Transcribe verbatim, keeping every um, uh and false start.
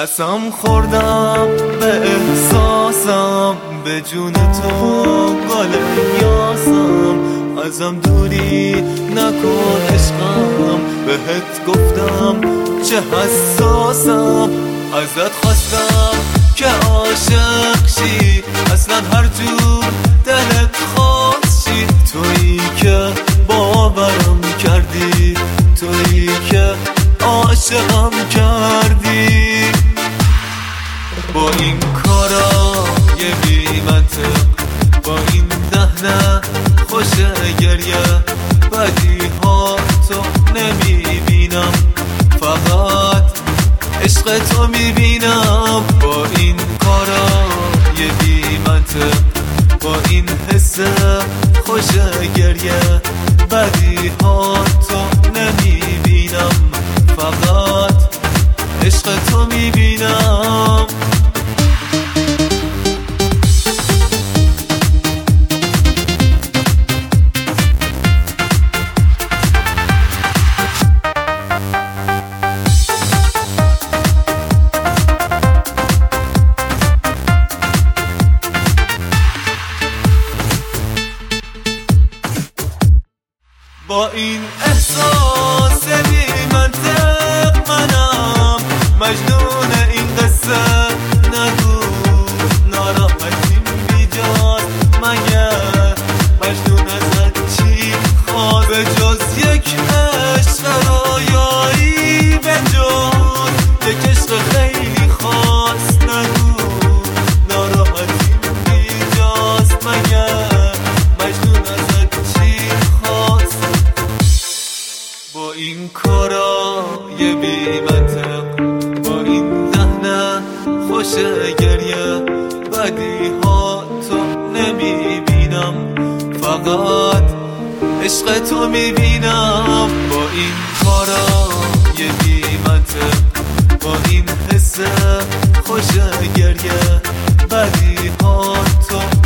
قسم خوردم به احساسم، به جون تو گل یاسم، ازم دوری نکن عشقم، بهت گفتم چه حساسم، ازت خواستم که عاشق شی، اصلا هر جور دلت خواست شی، تویی که باورم کردی، تویی که عاشقم کردی. با این کارای بی منطق، با این دهنه خوش گریه، بدی ها تو نمیبینم، فقط عشق تو میبینم. با این کارای بی منطق، با این حس خوش گریه، بدی ها تو نمیبینم، فقط عشق تو میبینم. با این احساس بی منطق منم مجنون این قصه، نگو ناراحتیم بیجاست، مگر مجنون ازت چی خواد به جز یک عشق رویایی، به جز یک عشق خیلی خاص، نگو ناراحتیم بیجاست، مگر مجنون ازت چی خواست. با این کارای بی منطق، با این دهنه خوش گریه، بدی ها تو نمیبینم، فقط عشق تو میبینم. با این کارای بی منطق، با این حس خوش گریه، بدی ها تو